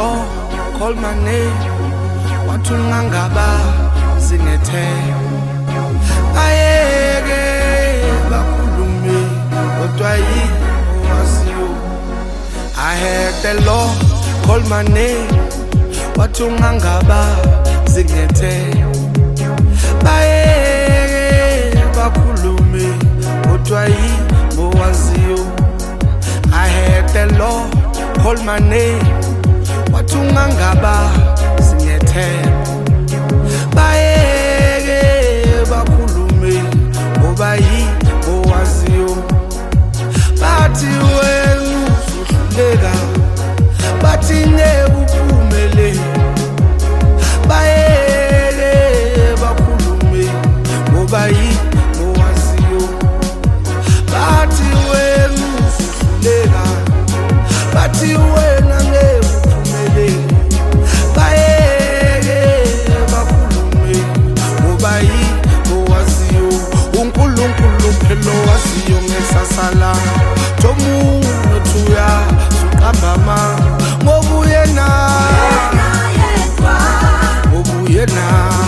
law, call my name. Wathi ungangaba sinethe. Ayeke bakhulume kodwa yini owaziyo. I heard the law, call my name. Wathi ungangaba sinethe. Ayeke bakhulume kodwa yini owaziyo. I heard the law, call my name. Wathi ungangaba sinethemba. Bayeke bakhulume ngoba yini owaziyo. Bathi wena usuhluleka, bathi ngeke uphumelele. Bayeke bakhulume ngoba yini owaziyo. Bathi wena usuhluleka, bathi wena ngeke uphumelele. Bayeke bakhulume ngoba yini owaziyo. uNkulunkulu phela owaziyo ngesasa lakho. Thomuntu thuya suqamba amanga ngoba uyena, ngoba uyena.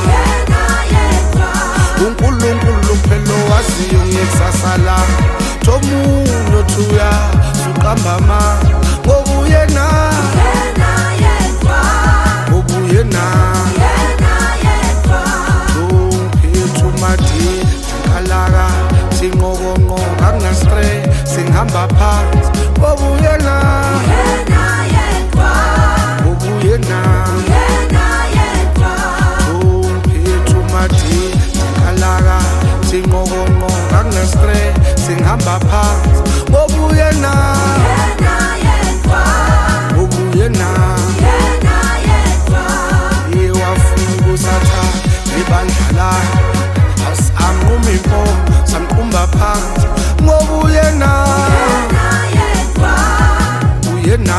uNkulunkulu phela owaziyo ngesasa lakho. Thomuntu thuya suqamba amanga ngoba uyena, ngoba uyena. Kalaka sinqokonqo kangastre singihamba phansi ngoba uyena, ngoba uyena. Umphethu madi kalaka sinqokonqo kangastre singihamba phansi ngoba uyena, ngoba uyena. Iwafika usatha ibandla Anquma impondo samqumba phansi ngoba uyena, uyena.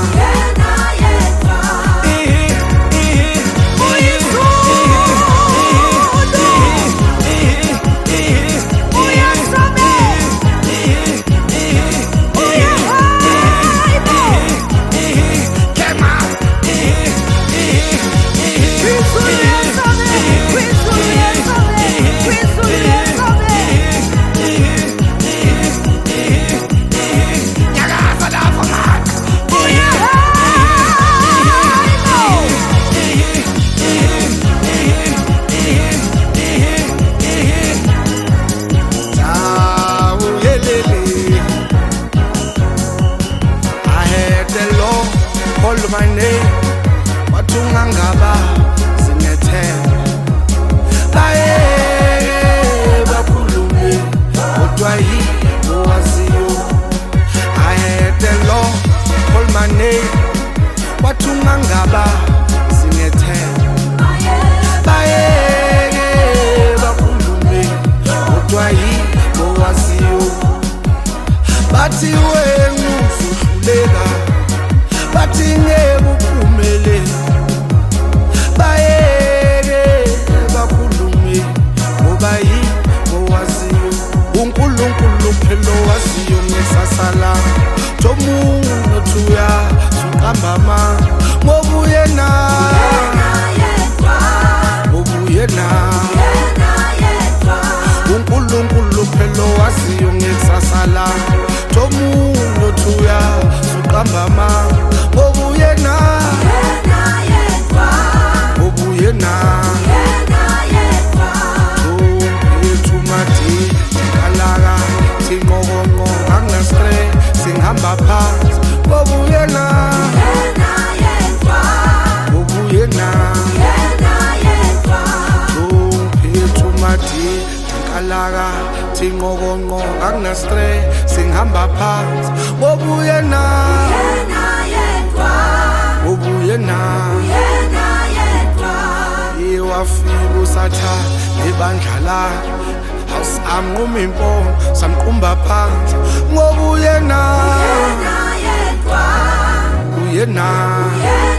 Call my name, wathi ungangaba sinethemba. Bayeke bakhulume kodwa yini owaziyo. I heard the law, call my name, wathi ungangaba sinethemba. Bayeke bakhulume kodwa yini owaziyo. Bathi wena usuhluleka, bathi ngeke uphumelele. Bayeke bakhulume ngoba yini owaziyo. uNkulunkulu phela owaziyo ngesasa lakho. Thomuntu thuya suqamba amanga ngoba uyena, ngoba uyena. uNkulunkulu phela owaziyo ngesasa lakho. Thomuntu thuya suqamba amanga ngoba uyena, ngoba uyena. Umphethu madi kalaka sinqokonqo kangastre singihamba phansi ngoba uyena, ngoba uyena. Umphethu madi kalaka sinqokonqo kangastre singihamba phansi ngoba uyena, ngoba uyena. Iwafika usatha ibandla lakho. Anquma impondo samqumba phansi ngoba uyena, uyena.